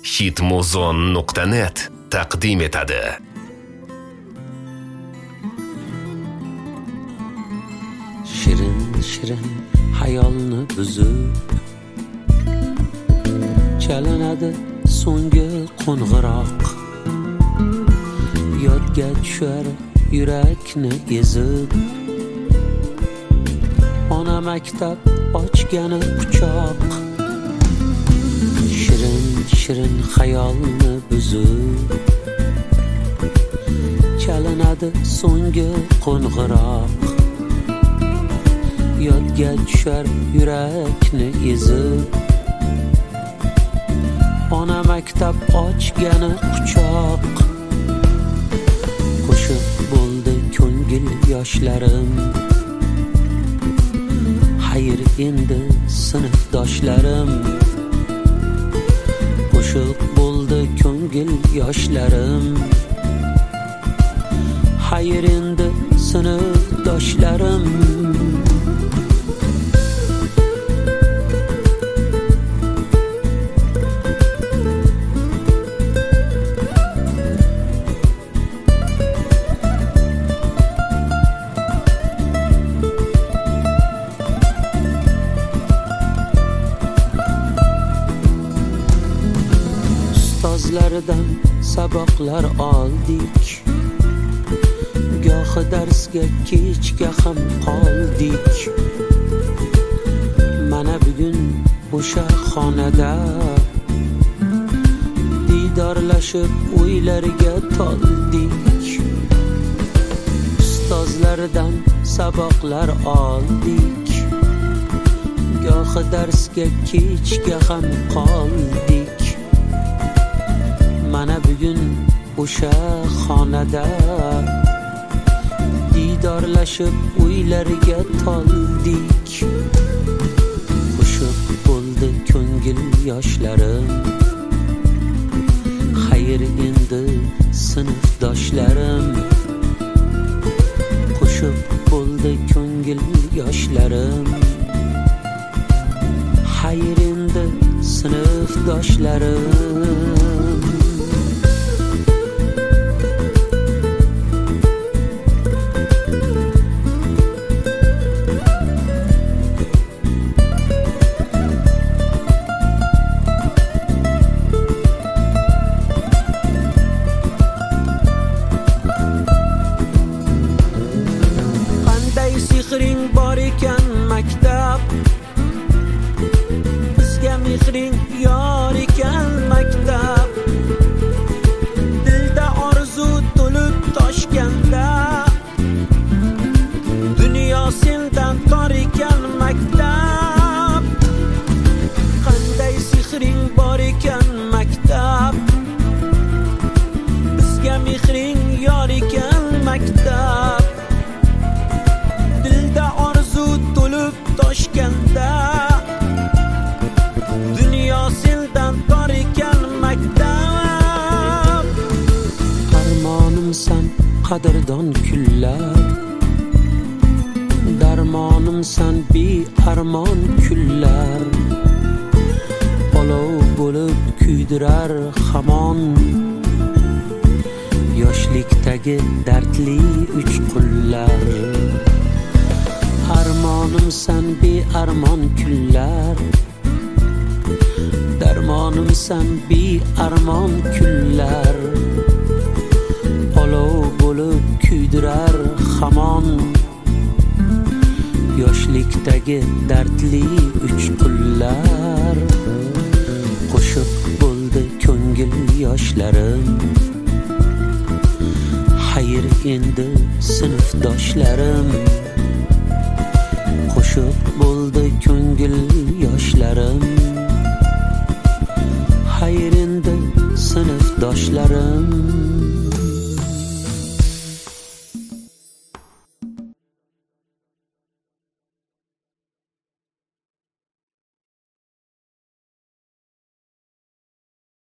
hitmuzon.net taqdim etadi. Shirin shirin hayolni buzib chalinadi so'nggi qo'ng'iroq, yodga tushar yurakni ezib, ona maktab ochgani quchoq. Shirin shirin hayolni buzib chalinadi so'nggi qo'ng'iroq, yodga tushar yurakni ezib, ona maktab ochgani quchoq. Qo'shib bo'ldi ko'ngil yoshlarim, xayr endi sinfdoshlarim. Qo'shib bo'ldi ko'ngil yoshlarim, xayr endi sinfdoshlarim. Ustozlardan saboqlar oldik, gohi darsga kechga ham qoldik. Mana bugun o'sha xonada diydorlashib o'ylarga toldik. Ustozlardan saboqlar oldik, gohi darsga kechga ham qoldik. Mana bugun o'sha xonada diydorlashib o'ylarga toldik. Qo'shib bo'ldi ko'ngil yoshlarim, xayr endi sinfdoshlarim. Qo'shib bo'ldi ko'ngil yoshlarim, xayr endi sinfdoshlarim. Mehring bor ekan maktab, bizga mehring yor ekan maktab. Dilda orzu to'lib toshganda, dunyo sendan tor ekan maktab. Qanday sehring bor ekan maktab, bizga mehring yor ekan maktab. Toshganda, dunyo sendan tor ekan maktab. Armonimsan qadrdon kunlar, darmonimsan bearmon kunlar. Olov bo'lib kuydirar hamon, yoshlikdagi dardli uchqunlar. Armonimsan bearmon kunlar, darmonimsan bearmon kunlar. Olov bo'lib kuydirar hamon, yoshlikdagi dardli uchqunlar. Qo'shib bo'ldi ko'ngil yoshlarim, xayr endi sinfdoshlarim. Qo'shib bo'ldi ko'ngil yoshlarim, xayr endi sinfdoshlarim.